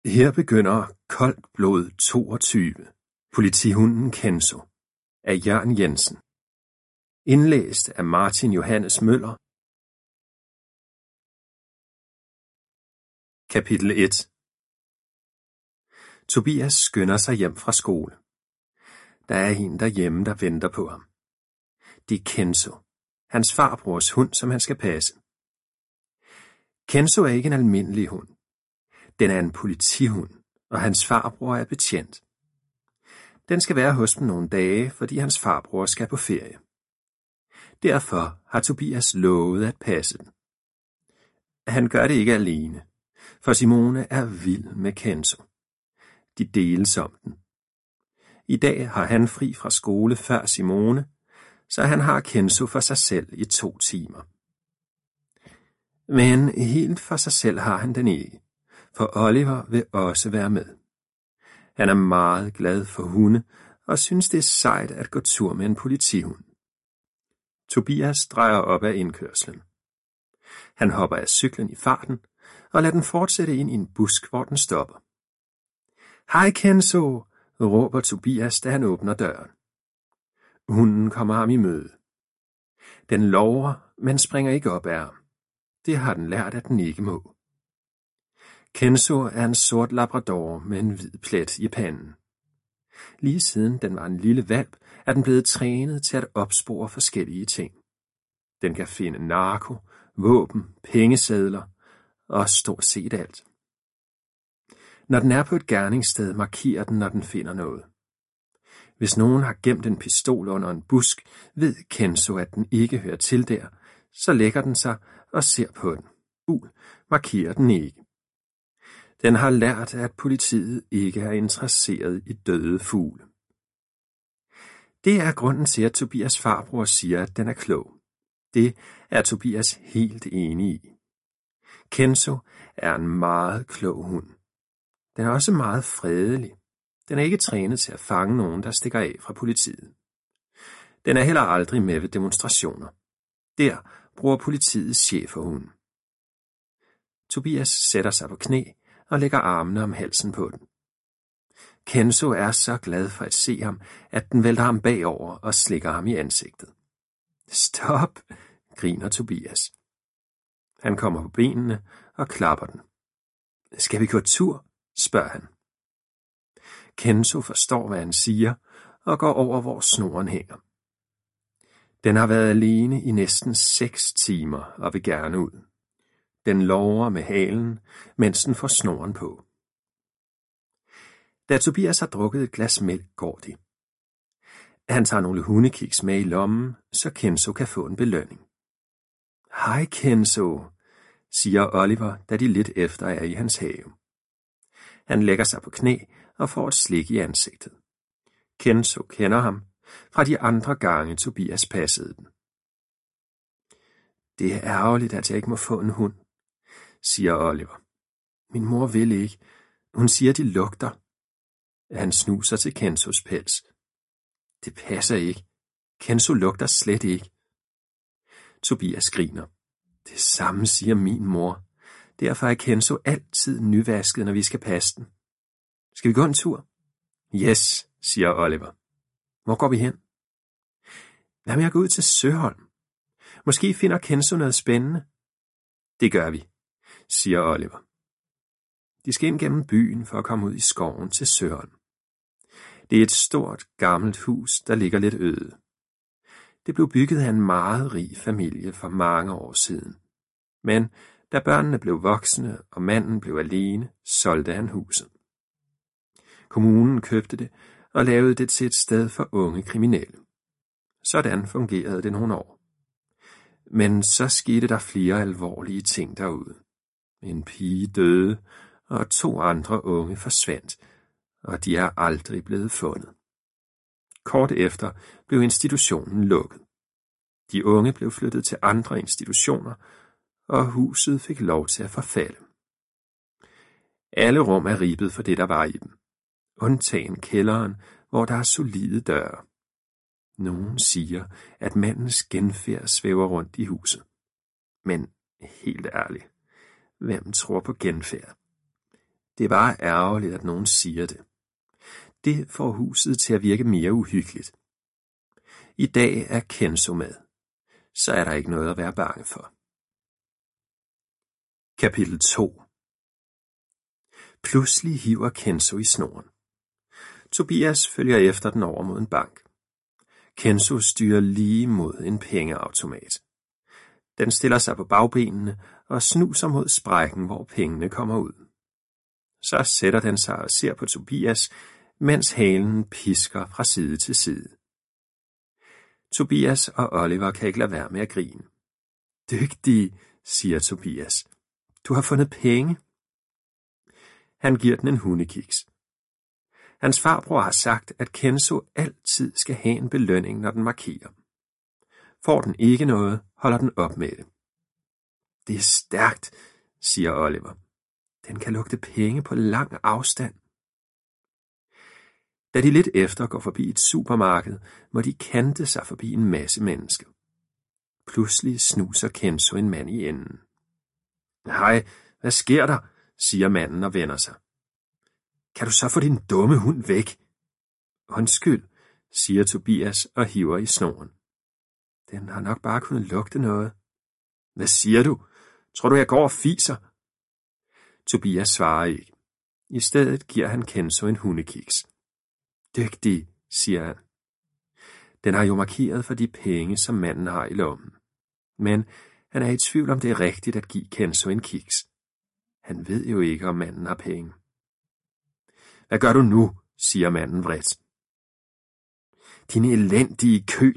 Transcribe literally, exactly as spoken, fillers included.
Her begynder Koldt blod toogtyve. Politihunden Kenzo af Jørgen Jensen. Indlæst af Martin Johannes Møller. Kapitel et. Tobias skynder sig hjem fra skole. Der er en derhjemme, der venter på ham. Det er Kenzo, hans farbrors hund, som han skal passe. Kenzo er ikke en almindelig hund. Den er en politihund, og hans farbror er betjent. Den skal være hos dem nogle dage, fordi hans farbror skal på ferie. Derfor har Tobias lovet at passe den. Han gør det ikke alene, for Simone er vild med Kenzo. De deles om den. I dag har han fri fra skole før Simone, så han har Kenzo for sig selv i to timer. Men helt for sig selv har han den ikke, for Oliver vil også være med. Han er meget glad for hunde og synes, det er sejt at gå tur med en politihund. Tobias drejer op ad indkørslen. Han hopper af cyklen i farten og lader den fortsætte ind i en busk, hvor den stopper. Hej Kenzo, råber Tobias, da han åbner døren. Hunden kommer ham i møde. Den lover, men springer ikke op af ham. Det har den lært, at den ikke må. Kenzo er en sort labrador med en hvid plet i panden. Lige siden den var en lille hvalp, er den blevet trænet til at opspore forskellige ting. Den kan finde narko, våben, pengesedler og stort set alt. Når den er på et gerningssted, markerer den, når den finder noget. Hvis nogen har gemt en pistol under en busk, ved Kenzo, at den ikke hører til der, så lægger den sig og ser på den. Ul markerer den ikke. Den har lært, at politiet ikke er interesseret i døde fugle. Det er grunden til, at Tobias farbror siger, at den er klog. Det er Tobias helt enig i. Kenzo er en meget klog hund. Den er også meget fredelig. Den er ikke trænet til at fange nogen, der stikker af fra politiet. Den er heller aldrig med ved demonstrationer. Der bruger politiet cheferhunden. Tobias sætter sig på knæ og lægger armene om halsen på den. Kenzo er så glad for at se ham, at den vælter ham bagover og slikker ham i ansigtet. Stop, griner Tobias. Han kommer på benene og klapper den. Skal vi gå tur? Spørger han. Kenzo forstår, hvad han siger, og går over, hvor snoren hænger. Den har været alene i næsten seks timer og vil gerne ud. Den lover med halen, mens den får snoren på. Da Tobias har drukket et glas mælk, går de. Han tager nogle hundekiks med i lommen, så Kenzo kan få en belønning. Hej Kenzo, siger Oliver, da de lidt efter er i hans have. Han lægger sig på knæ og får et slik i ansigtet. Kenzo kender ham fra de andre gange Tobias passede den. Det er ærgerligt, at jeg ikke må få en hund, siger Oliver. Min mor vil ikke. Hun siger, de lugter. Han snuser til Kenzos pels. Det passer ikke. Kenzo lugter slet ikke. Tobias griner. Det samme siger min mor. Derfor er Kenzo altid nyvasket, når vi skal passe den. Skal vi gå en tur? Yes, siger Oliver. Hvor går vi hen? Lad mig gå ud til Søholm. Måske finder Kenzo noget spændende. Det gør vi, siger Oliver. De skal ind gennem byen for at komme ud i skoven til Søholm. Det er et stort, gammelt hus, der ligger lidt øde. Det blev bygget af en meget rig familie for mange år siden. Men da børnene blev voksne og manden blev alene, solgte han huset. Kommunen købte det og lavede det til et sted for unge kriminelle. Sådan fungerede det nogle år. Men så skete der flere alvorlige ting derude. En pige døde, og to andre unge forsvandt, og de er aldrig blevet fundet. Kort efter blev institutionen lukket. De unge blev flyttet til andre institutioner, og huset fik lov til at forfalde. Alle rum er ribbet for det, der var i dem. Undtagen kælderen, hvor der er solide døre. Nogen siger, at mandens genfærd svæver rundt i huset. Men helt ærligt, hvem tror på genfærd? Det er bare ærgerligt, at nogen siger det. Det får huset til at virke mere uhyggeligt. I dag er Kenzo med. Så er der ikke noget at være bange for. Kapitel to. Pludselig hiver Kenzo i snoren. Tobias følger efter den over mod en bank. Kenzo styrer lige mod en pengeautomat. Den stiller sig på bagbenene og snuser mod sprækken, hvor pengene kommer ud. Så sætter den sig og ser på Tobias, mens halen pisker fra side til side. Tobias og Oliver kan ikke lade være med at grine. Dygtig, siger Tobias. Du har fundet penge. Han giver den en hundekiks. Hans farbror har sagt, at Kenzo altid skal have en belønning, når den markerer. Får den ikke noget, holder den op med det. Det er stærkt, siger Oliver. Den kan lugte penge på lang afstand. Da de lidt efter går forbi et supermarked, må de kante sig forbi en masse mennesker. Pludselig snuser Kenzo en mand i enden. Hej, hvad sker der? Siger manden og vender sig. Kan du så få din dumme hund væk? Undskyld, siger Tobias og hiver i snoren. Den har nok bare kunnet lugte noget. Hvad siger du? Tror du, jeg går og fiser? Tobias svarer ikke. I stedet giver han Kenzo en hundekiks. Dygtig, siger han. Den har jo markeret for de penge, som manden har i lommen. Men han er i tvivl om det er rigtigt at give Kenzo en kiks. Han ved jo ikke, om manden har penge. Hvad gør du nu? Siger manden vredt. Din elendige kø,